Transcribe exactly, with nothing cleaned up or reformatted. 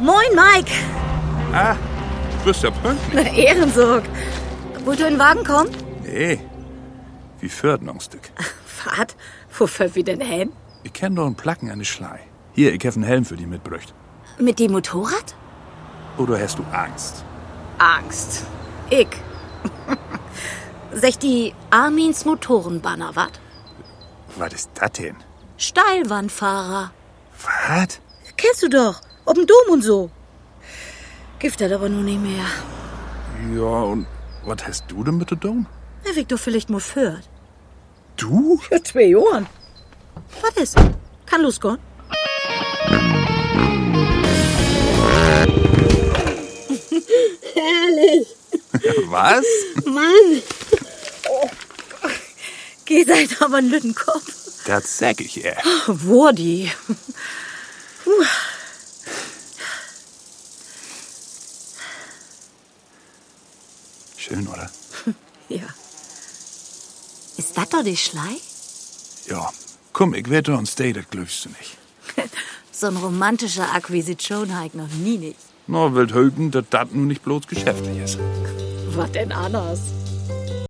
Moin, Mike. Ah, du bist ja pünktlich. Ehrensorg. Wollt ihr in den Wagen kommen? Nee, wie führt noch ein Stück. Fahrt? Wofür wir denn hin? Ich kenn doch einen Placken an die Schlei. Hier, ich hab einen Helm für die mitbrücht. Mit dem Motorrad? Oder hast du Angst? Angst. Ich. Sech die Armins Motorenbanner, wat? Was ist das denn? Steilwandfahrer. Was? Kennst du doch. Ob dem Dom und so. Gibt das aber nur nicht mehr. Ja, und was hast du denn mit der Dom? Na, Victor vielleicht mal führt. Du? Für zwei Jahren. Was ist? Kann losgehen? Herrlich. Was? Mann. Oh. Geht halt aber ein Lüttenkopf. Das sag ich ihr. Wo die? Puh. Schön, oder? Ja. Ist das doch die Schlei? Ja. Komm, ich wette uns Day, das glückst du nicht. So ein romantischer Akquisition habe ich noch nie nicht. Na, will höpen, dass das nun nicht bloß geschäftlich ist. Was denn anders?